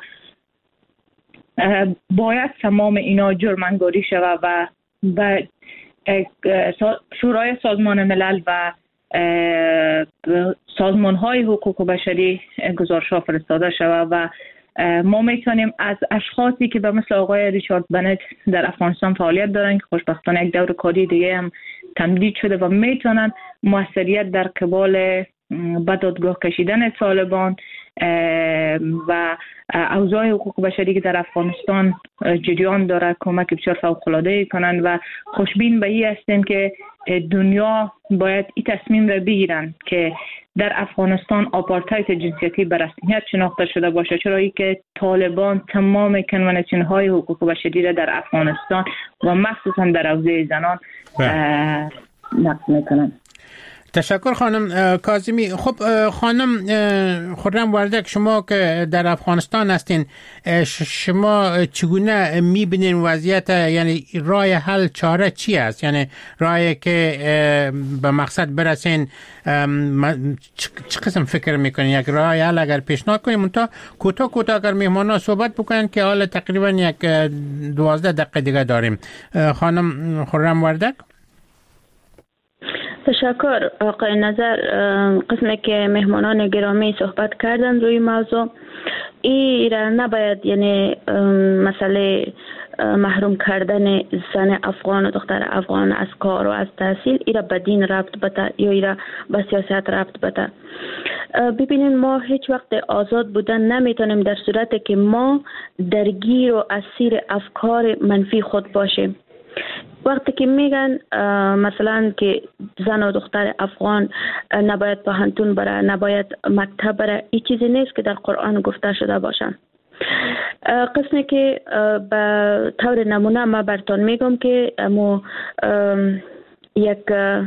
باید تمام اینا جرم‌انگاری شود و و شورای سازمان ملل و سازمان های حقوق بشری گزارش‌ها فرستاده شود و ما میتونیم از اشخاصی که به مثل آقای ریچارد بنت در افغانستان فعالیت دارن که خوشبختانه یک دور کاری دیگه هم تمدید شده و میتونن موثریت در قبال به دادگاه کشیدن طالبان و اوضاع حقوق بشری که در افغانستان جریان داره کمک بسیار فوق‌العاده کنند و خوشبین به این هستیم که دنیا باید این تصمیم را بگیرن که در افغانستان آپارتاید جنسیتی به رسمیت شناخته شده باشه، چرا که طالبان تمام کنوانسیون های حقوق بشری را در افغانستان و مخصوصا در حوزه زنان نقض میکنن. تشکر خانم کاظمی. خب خانم خرم وردک، شما که در افغانستان هستین، شما چگونه میبینین وضعیت؟ یعنی راه حل چاره چی است؟ یعنی راهی که به مقصد برسین چه قسم فکر میکنین؟ یک راه حل اگر پیشنهاد کنیم منتها کوتاه کوتاه اگر مهمانا صحبت بکنن که حالا تقریبا یک دوازده دقیقه دیگه داریم. خانم خرم وردک. تشکر آقای نظر. قسمی که مهمانان گرامی صحبت کردن روی موضوع ای را نباید، یعنی مسئله محروم کردن زن افغان و دختر افغان از کار و از تحصیل ای را به دین ربط بده یا ای را به سیاست ربط بده. ببینین ما هیچ وقت آزاد بودن نمیتونیم در صورتی که ما درگیر و اسیر افکار منفی خود باشیم. وقتی که میگن مثلا که زن و دختر افغان نباید پوهنتون بره، نباید مکتب بره، این چیزی نیست که در قرآن گفته شده باشن. قسمی که به طور نمونه ما براتون میگم که امو یک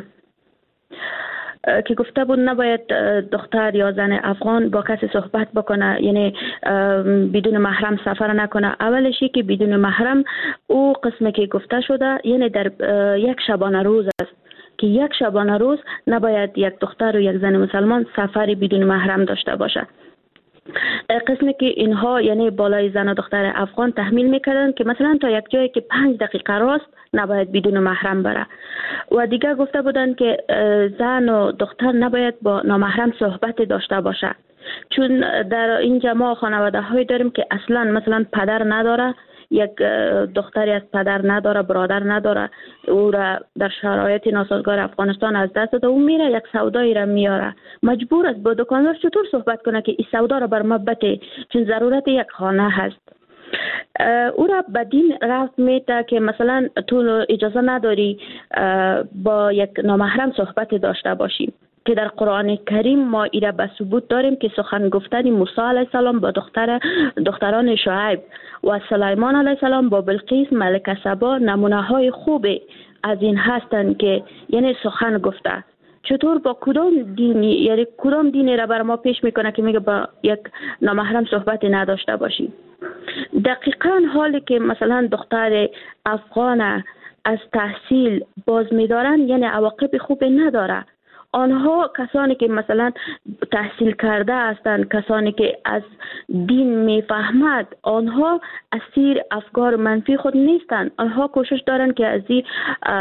که گفته بود نباید دختر یا زن افغان با کسی صحبت بکنه، یعنی بدون محرم سفر نکنه. اولشی که بدون محرم او قسمی که گفته شده یعنی در یک شبانه روز است که یک شبانه روز نباید یک دختر و یک زن مسلمان سفری بدون محرم داشته باشه. قسمی که اینها یعنی بالای زن و دختر افغان تحمیل میکردن که مثلا تا یک جایی که پنج دقیقه راست نباید بدون محرم بره و دیگه گفته بودن که زن و دختر نباید با نامحرم صحبت داشته باشه، چون در اینجا ما خانواده های داریم که اصلا مثلا پدر نداره، یک دختری از پدر نداره، برادر نداره، او را در شرایط ناسازگار افغانستان از دست داده، او میره یک سودایی را میاره، مجبور است با دکاندار چطور صحبت کنه که این سودا را بر ما بده چون ضرورت یک خانه هست. او را به دین رفت میده که مثلا تو اجازه نداری با یک نامحرم صحبت داشته باشیم، که در قرآن کریم ما ایره به ثبوت داریم که سخن گفتن موسی علیه السلام با دختر دختران شعیب و سلیمان علیه السلام با بلقیس ملکه سبا نمونه های خوبی از این هستند که یعنی سخن گفته. چطور با کدام دینی، یعنی کدام دینی را بر ما پیش میکنه که میگه با یک نامحرم صحبت نداشته باشیم؟ دقیقاً حالی که مثلا دختر افغان از تحصیل باز میدارن یعنی عواقب خوبی نداره. آنها کسانی که مثلا تحصیل کرده هستند، کسانی که از دین میفهمد، آنها اسیر افکار منفی خود نیستند. آنها کوشش دارند که از این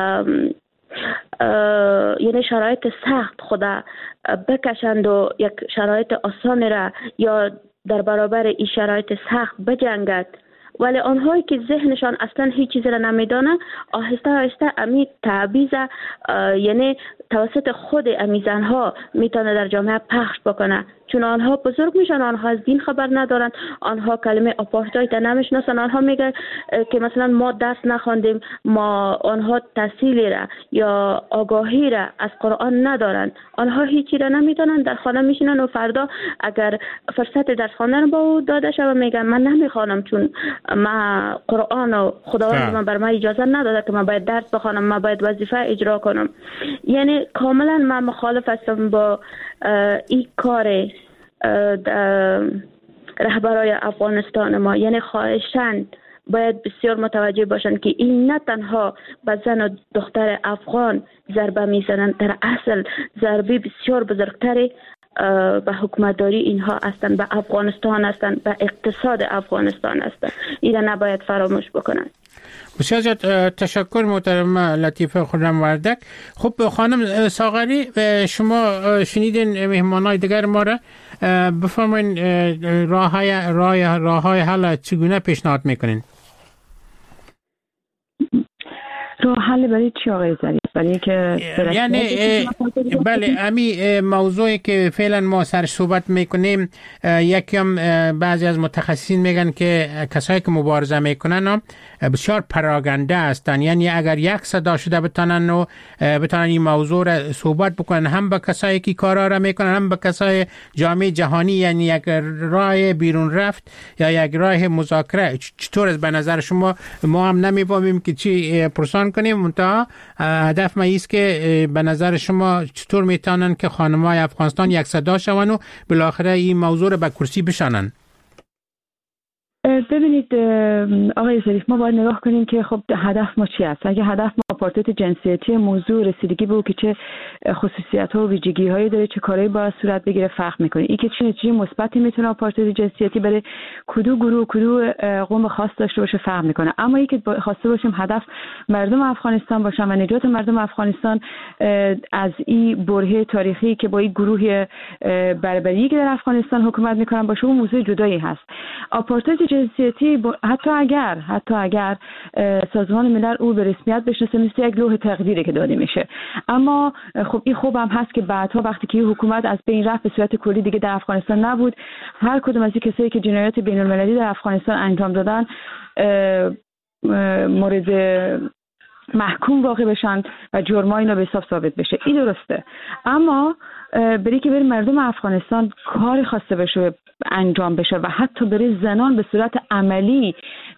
یعنی شرایط سخت خود بکشند و یک شرایط آسان را یا در برابر این شرایط سخت بجنگد. ولی آنهایی که ذهنشان اصلا هیچ چیزی را نمیدانه آهسته آهسته امی تعبیز یعنی توسط خود امی زنها میتونه در جامعه پخش بکنه چون آنها بزرگ میشن، آنها از دین خبر ندارن، آنها کلمه آپارتاید نمیشناسن، آنها میگن که مثلا ما درس نخواندیم، ما آنها تحصیلی را یا آگاهی را از قرآن ندارن، آنها هیچی را نمیدونن، در خانه میشینن و فردا اگر فرصت درس خواندن با او داده شود میگن من نمیخوانم چون من قرآن و خداوند من بر من اجازه نداده که من باید درس بخوانم، من باید وظیفه اجرا کنم. یعنی کاملا من مخالف هستم با این کار رهبرای افغانستان ما. یعنی خواهشاً باید بسیار متوجه باشند که این نه تنها به زن و دختر افغان ضربه میزنند، در اصل ضربه بسیار بزرگتری به حکومتداری اینها هستند، به افغانستان هستند، به اقتصاد افغانستان هستند. این نباید فراموش بکنند. بسیار زیاد تشکر محترم لطیفه خرم وردک. خب خانم ساغری، شما شنیدین مهمانای دیگر ما را، بفرمایید راه های راه راه های حل چگونه پیشنهاد میکنین؟ راه حل برای چی آقای ظریف؟ برای که یعنی بله امی موضوعی که فعلا ما سر صحبت میکنیم، یکم بعضی از متخصصین میگن که کسایی که مبارزه میکنن بسیار پراگنده هستن، یعنی اگر یک صدا شده بتانن و بتانن این موضوع را صحبت بکنن هم با کسایی که کارا را میکنن هم با کسای جامعه جهانی، یعنی یک راه بیرون رفت یا یک راه مذاکره. چطور است به نظر شما؟ ما هم نمیفهمیم که چی پرسان کنیم، منتها هدف ما ایست که به نظر شما چطور میتونن که خانم‌های افغانستان یک صدا شون و بالاخره این موضوع رو به کرسی بشانن؟ ببینید آقای ظریف، ما باید نگاه کنیم که خب هدف ما چی است. اگه هدف ما آپارتاید جنسیتی موضوع رسیدگی به او که چه خصوصیت‌ها و ویژگی‌هایی داره، چه کارهایی باید صورت بگیره فرق می‌کنه. این که چه نتیجه مثبتی میتونه آپارتاید جنسیتی برای کدو گروه کدو قوم خاص داشته باشه فرق می‌کنه. اما اینکه خواسته باشیم هدف مردم افغانستان باشن و نجات مردم افغانستان از این برهه تاریخی که با این گروه بربری که در افغانستان حکومت می‌کنن باشه، اون موضوع جدایی هست. آپارتاید جنسیتی حتی اگر حتی اگر سازمان ملل او به رسمیت بشناسه مثل یک لوح تقدیری که داده میشه، اما خب این خوب هم هست که بعدها وقتی که حکومت از بین رفت به صورت کلی دیگه در افغانستان نبود، هر کدوم از این کسایی که جنایات بین المللی در افغانستان انجام دادن مورد محکوم واقع بشن و جرمای اینا به حساب ثابت بشه. این درسته، اما بری که بری مردم افغانستان کاری خواسته بشه انجام بشه و حتی برای زنان به صورت عملی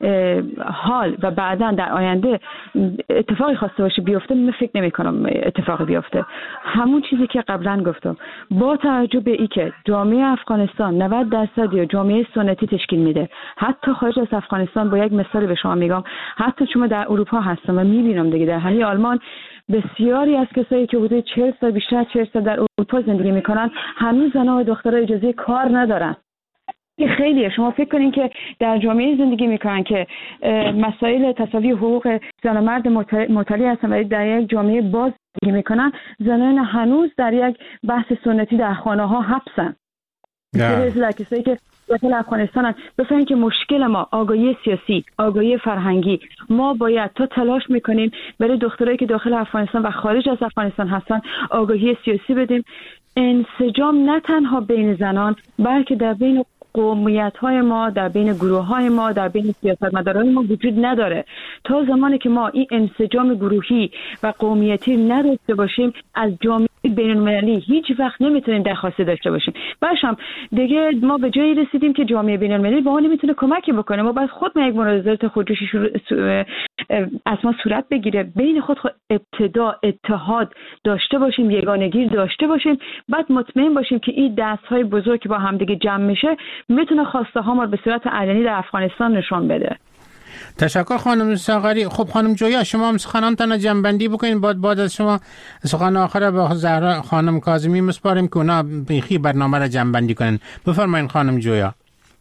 حال و بعداً در آینده اتفاقی خواسته باشه بیفته، من فکر نمی کنم اتفاقی بیفته. همون چیزی که قبلا گفتم، با توجه به ای که جامعه افغانستان نود درصد یا جامعه سنتی تشکیل میده، حتی خارج از افغانستان، با یک مثال به شما میگم، حتی چون در اروپا هستم و میبینم دیگه در همین آلمان بسیاری از کسایی که بوده چهل سال بیشتر از چهل سال در اروپا زندگی میکنن هنوز زنان و دخترها اجازه کار ندارن. این خیلیه. شما فکر کنین که در جامعه زندگی میکنن که مسائل تساوی حقوق زن و مرد مطلع هستن ولی در یک جامعه باز زندگی میکنن، زنان هنوز در یک بحث سنتی در خانه ها حبسن. در کسایی که داخل افغانستان هست بفهمین که مشکل ما آگاهی سیاسی، آگاهی فرهنگی. ما باید تا تلاش میکنیم برای دخترایی که داخل افغانستان و خارج از افغانستان هستن آگاهی سیاسی بدیم. انسجام نه تنها بین زنان بلکه در بین قومیت‌های ما، در بین گروه‌های ما، در بین سیاستمداران ما وجود نداره. تا زمانی که ما این انسجام گروهی و قومیتی نداشته باشیم، از جامعه بین‌المللی هیچ وقت نمیتونیم درخواست داشته باشیم. باشم دیگه ما به جایی رسیدیم که جامعه بین‌المللی با ما نمیتونه کمکی بکنه. ما باید خود ما یک مناظرات خودجوشی از ما صورت بگیره، بین خود, خود ابتدا اتحاد داشته باشیم، یگانگی داشته باشیم، بعد مطمئن باشیم که این دست‌های بزرگ با هم دیگه جمع میشه میتونه خواسته ها ما به صورت علنی در افغانستان نشان بده. تشکر خانم ساغری. خب خانم جویا، شما هم سخنانتان جنبندی بکنین، بعد بعد از شما سخن آخر به زهرا خانم کاظمی مسپاریم که اونا بیخی برنامه را جنبندی کنن. بفرمایین خانم جویا.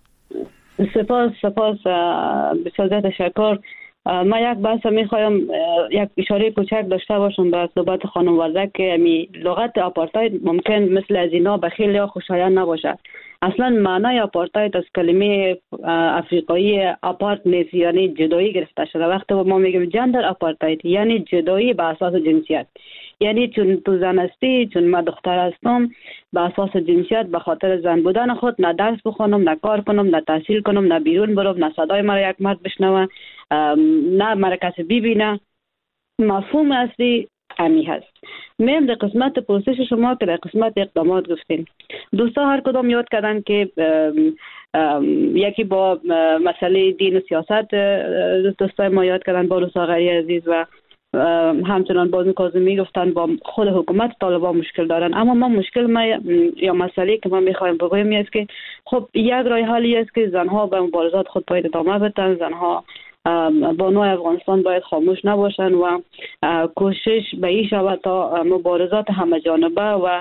سپاس سپاس بسیار تشکر. ما یک بحث میخوایم یک اشاره کوچک داشته باشم به صحبت خانم وردک که می لغت آپارتاید ممکن مثل از اینا به خیلی خوشایند نباشه. اصلا معنای آپارتاید از کلمه افریقایی آپارت نیست، یعنی جدایی گرفته شده. وقتی ما میگیم جندر آپارتاید یعنی جدایی به اساس جنسیت، یعنی چون تو زن هستی، چون من دختر هستم، به اساس جنسیت به خاطر زن بودن خود نه درس بخونم، نه کار کنم، نه تحصیل کنم، نه بیرون برم، نه صدای مرا یک مرد بشنوه، نه مرا کسی ببینه. مفهوم اصلی امی هست. میم در قسمت پرسش شما که در قسمت اقدامات گفتین، دوستا هر کدام یاد کردن که ام ام یکی با مسئله دین و سیاست دوستای ما یاد کردن، با رساغری عزیز و همچنان بازم کاظمی گفتن با خود حکومت طالبان مشکل دارن. اما ما مشکل ما یا مسئله که ما میخوایم بگویم است که خب یک راه حلی است که زنها به مبارزات خود باید ادامه بدن، زنها بانوی افغانستان باید خاموش نباشن و کوشش به این شود تا مبارزات همه جانبه و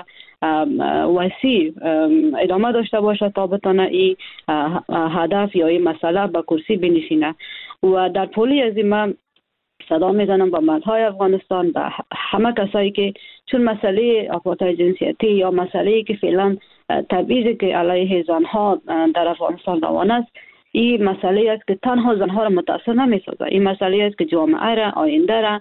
وسیع ادامه داشته باشه تا بتونه این هدف یا این مسئله به کرسی بنشینه. و در پولی از این من صدا میزنم با مردهای افغانستان، به همه کسایی که چون مسئله آپارتاید جنسیتی یا مسئله که فعلا تبعیضی که علیه زنها در افغانستان روان است، این مسئله است که تنها زنها را متاثر نمی‌سازه. این مسئله است که جامعه را، آینده را،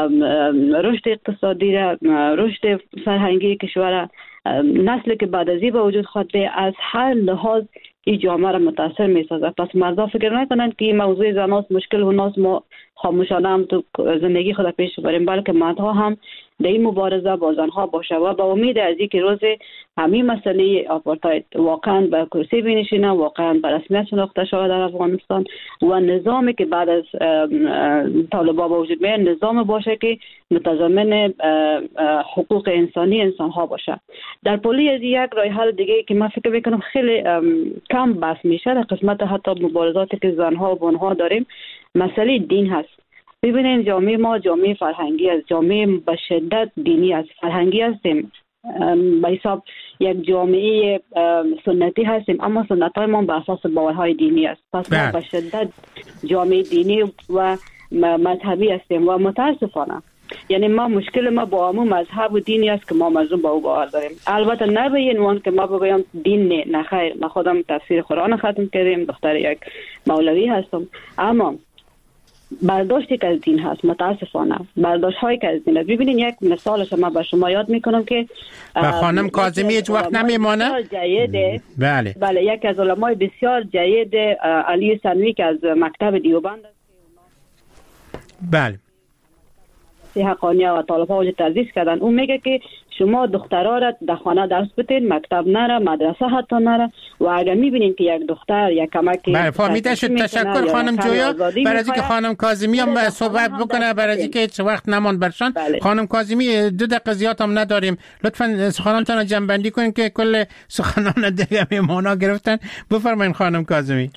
رشد اقتصادی را، رشد فرهنگی کشور، نسلی که بعد از این به وجود خواهد بیاید، از هر لحاظ این جامعه را متاثر می‌سازه. پس مردها فکر نکنند که این موضوع زناست مشکل و ناس ما خاموشانه هم تو زندگی خود پیش بریم، بلکه مردها هم در این مبارزه با زنها باشه و با امید از این که روز همین مسئله آپارتاید واقعا به کرسی بنشینه، واقعا به رسمیت شناخته شود در افغانستان و نظامی که بعد از طالبان به وجود میاد نظام باشه که متضمن حقوق انسانی انسانها باشه. در پولی از یک راه حل دیگه که من فکر میکنم خیلی کم بحث میشه در قسمت حتی مبارزاتی که زنها و بانوها داریم، مسئله دین هست. ببینید جامعه ما جامعه فرهنگی است، جامعه به شدت دینی است، فرهنگی هستیم، به حساب یک جامعه سنتی هستیم، اما سنت های ما به اساس باورهای دینی است. پس ما به شدت جامعه دینی و مذهبی هستیم و متاسفانه یعنی ما مشکل ما با همون مذهب و دینی است که ما مظلوم با او باور داریم. البته نه به این عنوان که ما بگویم دین نه، نه خیر، ما خودم تفسیر قرآن ختم کردیم، دختر یک مولوی هستم، اما برداشتی که از دین هست متاسفانه برداشت هایی که از دین هست. ببینید یک مثالش من به شما یاد میکنم که و خانم کاظمی هیچ وقت نمیمانه. بله بله یکی از علمای بسیار جید علی سنوی که از مکتب دیوبند است، بله حقانیه و طالب‌ها وجود تدریس کردن، اون میگه که شما دخترها را در خانه درس بدین، مکتب نره، مدرسه حتی نره و اگر میبینین که یک دختر یک کمک بله فهمیده شد. تشکر خانم جویا برای اینکه خانم کاظمی هم صحبت بکنه، برای اینکه هیچ وقت نمان برشان. بله. خانم کاظمی دو دقیقه زیاد هم نداریم، لطفاً سخنانتان جمع بندی کنین که کل سخنان دیگه میمونا گرفتن. بفرمایید خانم کاظمی.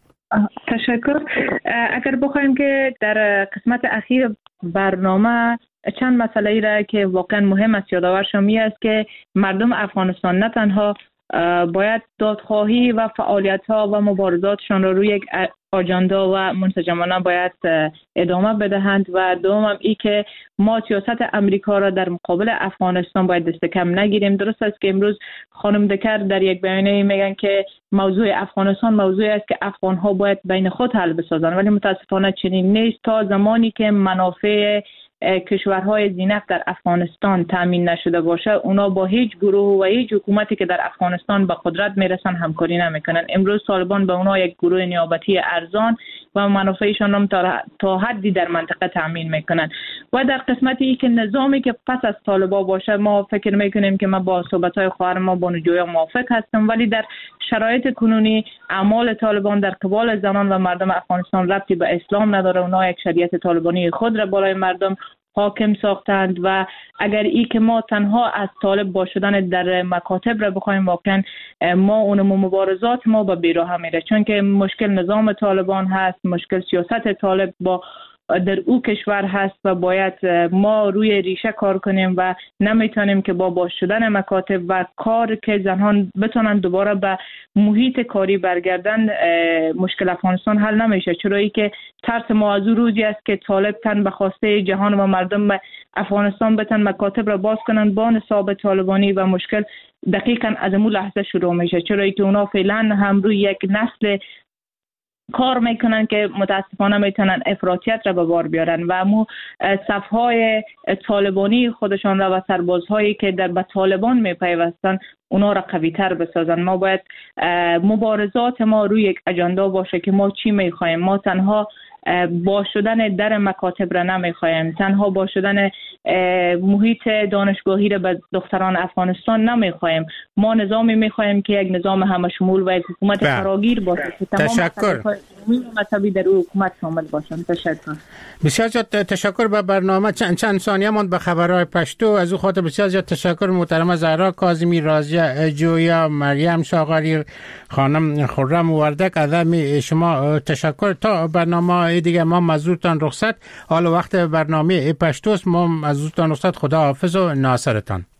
تشکر. اگر بخوایم که در قسمت اخیر برنامه چند مسئله را که واقعا مهم است یادآور شمی است که مردم افغانستان نه تنها باید دادخواهی و فعالیت‌ها و مبارزاتشان را روی یک آجندا و منسجمانه باید ادامه بدهند و دوم ای که ما سیاست امریکا را در مقابل افغانستان باید دست کم نگیریم. درست است که امروز خانم دکر در یک بیانیه میگن که موضوع افغانستان موضوعی است که افغان‌ها باید بین خود حل بسازند، ولی متاسفانه چنین نیست. تا زمانی که منافع کشورهای زینف در افغانستان تامین نشده باشه، اونا با هیچ گروه و هیچ حکومتی که در افغانستان به قدرت میرسن همکاری نمیکنن. امروز طالبان به اونا یک گروه نیابتی ارزان و منافعشان هم تا حدی در منطقه تامین میکنن. و در قسمتی که نظامی که پس از طالبان باشه، ما فکر میکنیم که ما با صحبت‌های خواهر ما با نجویا موافق هستم، ولی در شرایط کنونی اعمال طالبان در قبال زنان و مردم افغانستان ربطی به اسلام نداره. اونا یک شریعت طالبانی خود را بالای مردم حاکم ساختند و اگر ای که ما تنها از طالب با شدن در مکاتب را بخوایم، واقعا ما اون مبارزات ما به بیراه میره، چون که مشکل نظام طالبان هست، مشکل سیاست طالب با در او کشور هست و باید ما روی ریشه کار کنیم و نمیتونیم که با باز شدن مکاتب و کار که زنان بتونن دوباره به محیط کاری برگردن مشکل افغانستان حل نمیشه. چرایی که ترس ما از روزی است که طالب تن به خواسته جهان و مردم افغانستان بتن مکاتب را باز کنن با نصاب طالبانی و مشکل دقیقاً از اون لحظه شروع میشه، چرایی که اونا فعلا هم روی یک نسل کار میکنن که متاسفانه میتونن افراطیت را به بار بیارن و مو صفهای طالبانی خودشان را و سربازهایی که در به طالبان میپیوستن اونا را قوی تر بسازن. ما باید مبارزات ما روی یک اجندا باشه که ما چی میخوایم. ما تنها با شدن در مکاتب را نمیخوایم، تنها با شدن محیط دانشگاهی را به دختران افغانستان نمیخوایم. ما نظامی میخوایم که یک نظام همشمول و یک حکومت فراگیر باشه که تمام مذهبی در او حکومت شامل باشن. تشکر. بسیار زیاد تشکر. به برنامه چند چند ثانیه ماند به خبرهای پشتو. از او خاطر بسیار زیاد تشکر محترمه زهرا کاظمی، راضیه جویا، مریم شاغری، خانم خرم وردک. از شما تشکر. تا برنامه دیگه ما مزورتان رخصت. حالا وقت برنامه پشتوست. ما مزورتان رخصت. خدا حافظ و ناصرتان.